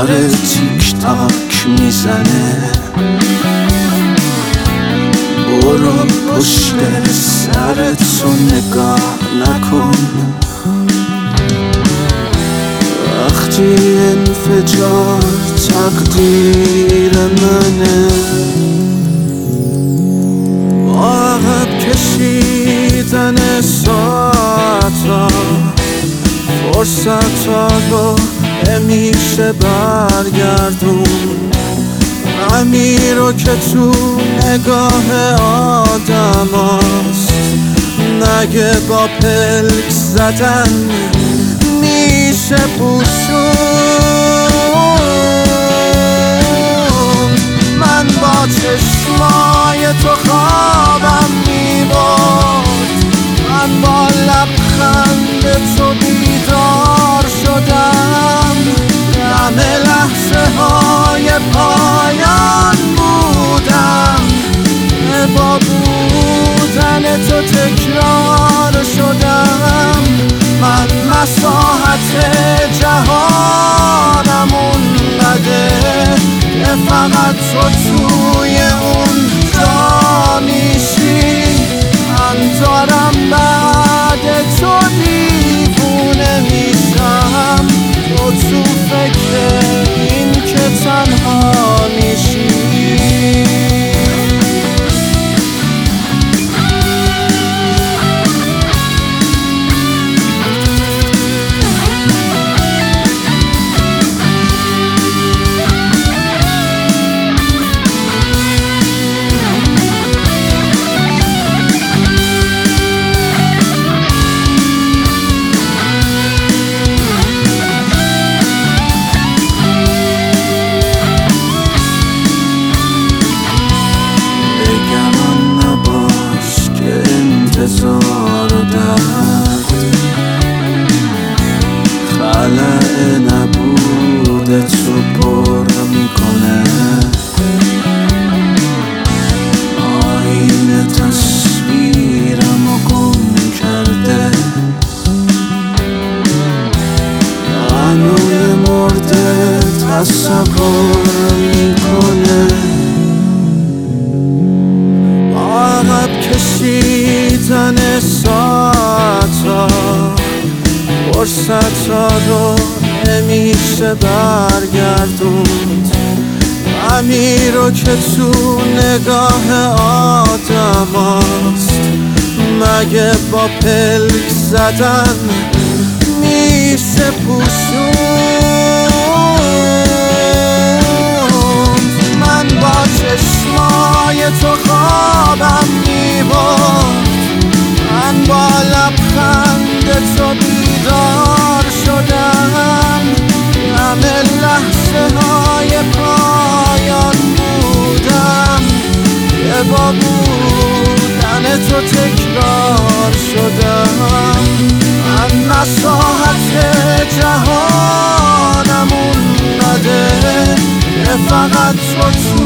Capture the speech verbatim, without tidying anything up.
داره تیک تاک میزنه. برو پشت سرتو نگاه نکن، وقتی انفجار تقدیر منه. با عقب کشیدن ساعتا فرصتا رو نمیشه برگردون. غمی رو که تو نگاه آدم هست، نگه با پلک زدن میشه پوشون. من با چشمای تو خوابم میبرد، من با لبخند تو بیدار شدم. همه لحظه های پایان بودم، با بودن تو تکرار شدم. من مساحت جهانم اونقدر که فقط تو توی اون جا میشی. من دارم بعد تو دیوونه میشم، تو تو فکر این که تنها میشی. انتظار و درد خلأ نبود تو پر میکنه. آینه تصویرم و گم کرده، منوی مرده تصور میکنه. عقب کشیدن ساعتا فرصتا رو نمیشه برگردوند. غمی رو که تو نگاه آدم هست، مگه با پلک زدن میشه پوشون. من با چشمای تو خوابم میبرد، من با لبخند تو بیدار شدم. همه لحظه های پایان بودم، که با بودن تو تکرار شدم. من مساحت جهانم اونقدر که فقط تو تو